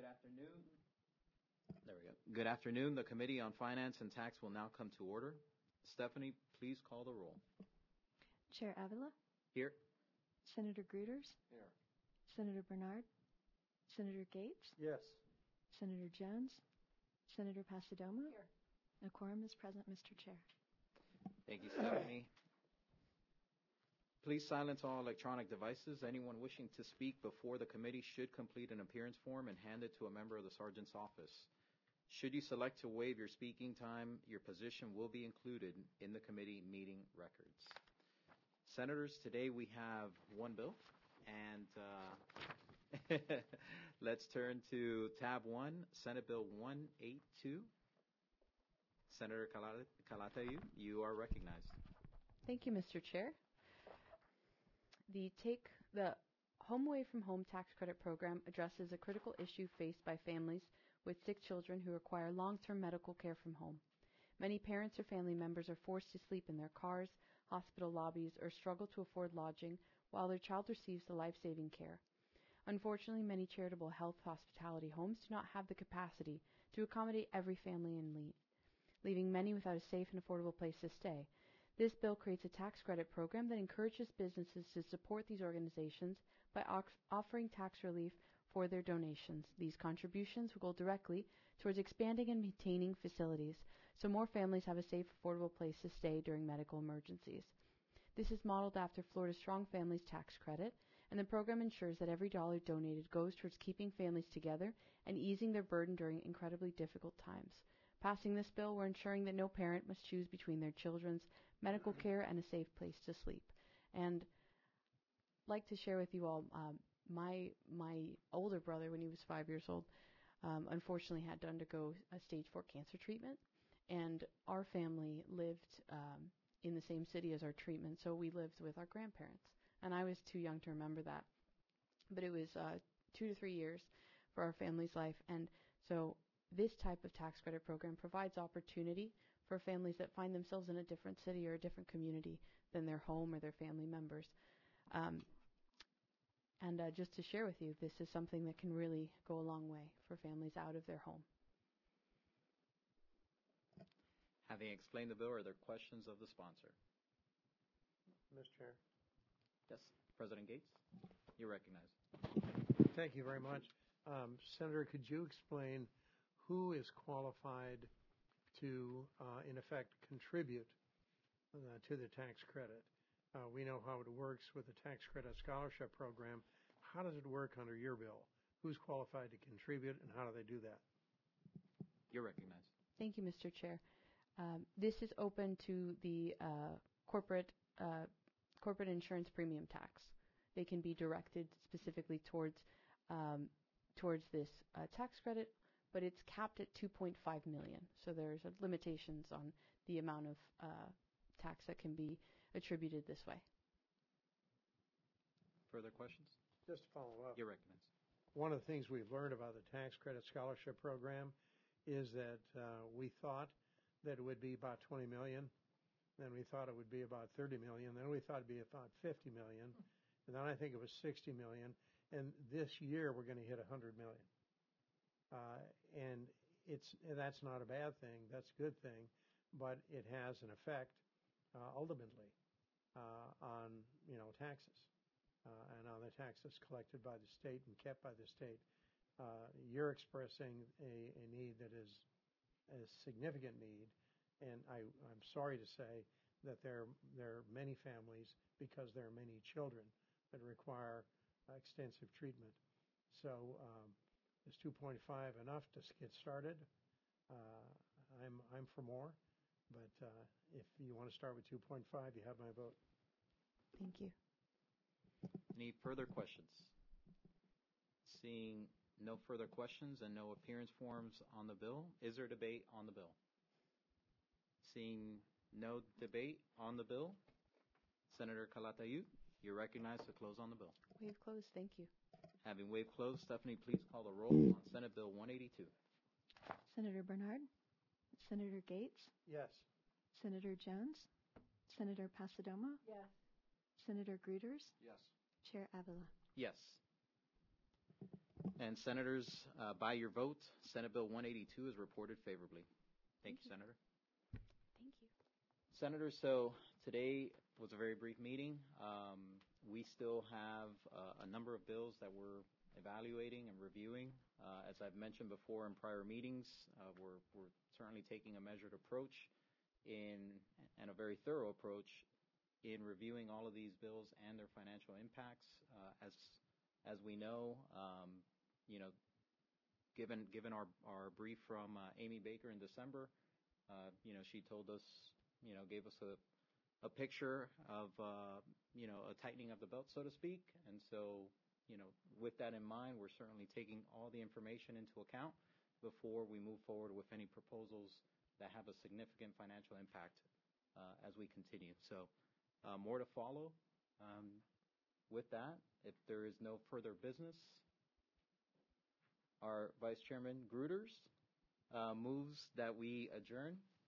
afternoon. There we go. Good afternoon. The Committee on Finance and Tax will now come to order. Stephanie, please call the roll. Chair Avila, Here. Senator Gruters, Here. Senator Bernard, Senator Gates, Yes. Senator Jones, Senator Pasadoma. Here. A quorum is present, Mr. Chair. Thank you, Stephanie. Please silence all electronic devices. Anyone wishing to speak before the committee should complete an appearance form and hand it to a member of the sergeant's office. Should you select to waive your speaking time, your position will be included in the committee meeting records. Senators, today we have one bill, and let's turn to tab 1, Senate Bill 182. Senator Calatayud, you are recognized. Thank you, Mr. Chair. The Home Away from Home tax credit program addresses a critical issue faced by families with sick children who require long-term medical care from home. Many parents or family members are forced to sleep in their cars, hospital lobbies, or struggle to afford lodging while their child receives the life-saving care. Unfortunately, many charitable health hospitality homes do not have the capacity to accommodate every family in need, leaving many without a safe and affordable place to stay. This bill creates a tax credit program that encourages businesses to support these organizations by offering tax relief for their donations. These contributions will go directly towards expanding and maintaining facilities so more families have a safe, affordable place to stay during medical emergencies. This is modeled after Florida's Strong Families Tax Credit, and the program ensures that every dollar donated goes towards keeping families together and easing their burden during incredibly difficult times. Passing this bill, we're ensuring that no parent must choose between their children's medical care and a safe place to sleep. And I'd like to share with you all, my older brother, when he was 5 years old, unfortunately had to undergo a stage 4 cancer treatment. And our family lived in the same city as our treatment, so we lived with our grandparents. And I was too young to remember that. But it was 2 to 3 years for our family's life. And so this type of tax credit program provides opportunity for families that find themselves in a different city or a different community than their home or their family members. And just to share with you, this is something that can really go a long way for families out of their home. Having explained the bill, are there questions of the sponsor? Mr. Chair. Yes, President Gates, you're recognized. Thank you very much. Senator, could you explain who is qualified to, in effect, contribute to the tax credit? We know how it works with the tax credit scholarship program. How does it work under your bill? Who's qualified to contribute, and how do they do that? You're recognized. Thank you, Mr. Chair. This is open to the corporate insurance premium tax. They can be directed specifically towards this tax credit, but it's capped at $2.5 million. So there's limitations on the amount of tax that can be attributed this way. Further questions? Just to follow up. You're recognized. One of the things we've learned about the tax credit scholarship program is that we thought that it would be about $20 million. Then we thought it would be about $30 million. Then we thought it'd be about $50 million. And then I think it was $60 million. And this year we're going to hit $100 million. And that's not a bad thing. That's a good thing. But it has an effect ultimately on taxes and on the taxes collected by the state and kept by the state. You're expressing a need that is a significant need, and I'm sorry to say that there are many families, because there are many children, that require extensive treatment. So is 2.5 enough to get started? I'm for more, but if you want to start with 2.5, you have my vote. Thank you. Any further questions? Seeing no further questions and no appearance forms on the bill, is there debate on the bill? Seeing no debate on the bill, Senator Calatayud, you're recognized to close on the bill. Waive closed. Thank you. Having waived closed, Stephanie, please call the roll on Senate Bill 182. Senator Bernard, Senator Gates, Yes. Senator Jones, Senator Pasadoma, Yes. Senator Gruters, Yes. Chair Avila. Yes. And Senators, by your vote, Senate Bill 182 is reported favorably. Thank you, Senator. Thank you. Senator, so today was a very brief meeting. We still have a number of bills that we're evaluating and reviewing. As I've mentioned before in prior meetings, we're certainly taking a measured approach and a very thorough approach in reviewing all of these bills and their financial impacts. As we know, given our brief from Amy Baker in December, she told us, gave us a picture of, a tightening of the belt, so to speak. And so, with that in mind, we're certainly taking all the information into account before we move forward with any proposals that have a significant financial impact as we continue. So, more to follow. With that, if there is no further business, our Vice Chairman Gruters moves that we adjourn.